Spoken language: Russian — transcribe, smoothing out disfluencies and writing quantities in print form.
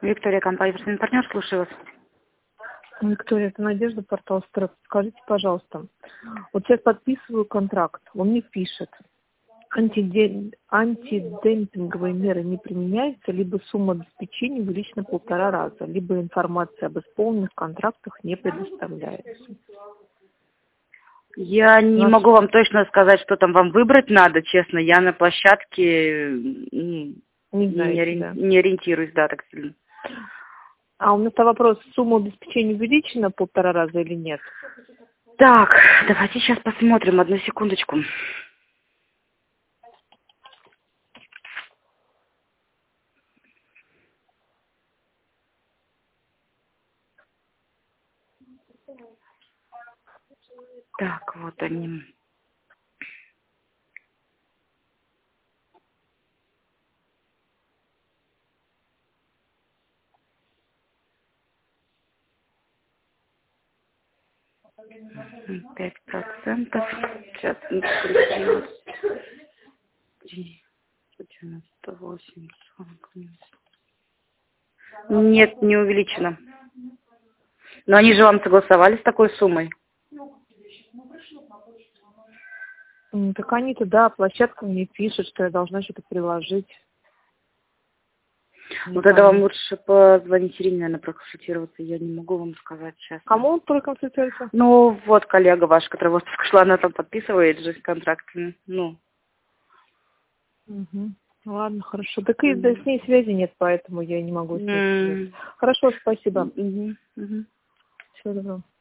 Виктория, компания партнер, слушаю вас. Виктория, это Надежда, портал Стресс. Скажите, пожалуйста, вот сейчас подписываю контракт, он мне пишет, антидемпинговые меры не применяются, либо сумма обеспечения увеличена 1,5 раза, либо информация об исполненных контрактах не предоставляется. Я не могу вам точно сказать, что там вам выбрать надо, честно. Я на площадке не ориентируюсь, да, так сильно. А у меня вопрос, сумма обеспечения увеличена 1,5 раза или нет? Так, давайте сейчас посмотрим, одну секундочку. Так, вот они. Пять процентов. Сейчас. 98, 40. Нет, не увеличено. Но они же вам согласовали с такой суммой. Так они-то, да, площадка мне пишет, что я должна что-то приложить. Ну, тогда вам лучше позвонить Ирине, наверное, проконсультироваться. Я не могу вам сказать сейчас. Кому проконсультироваться? Ну, вот коллега ваша, которая в отпуск шла, она там подписывает же контракты. Ну. Угу. Ладно, хорошо. Так и с ней связи нет, поэтому я не могу с ней связаться. Хорошо, спасибо. Всего доброго.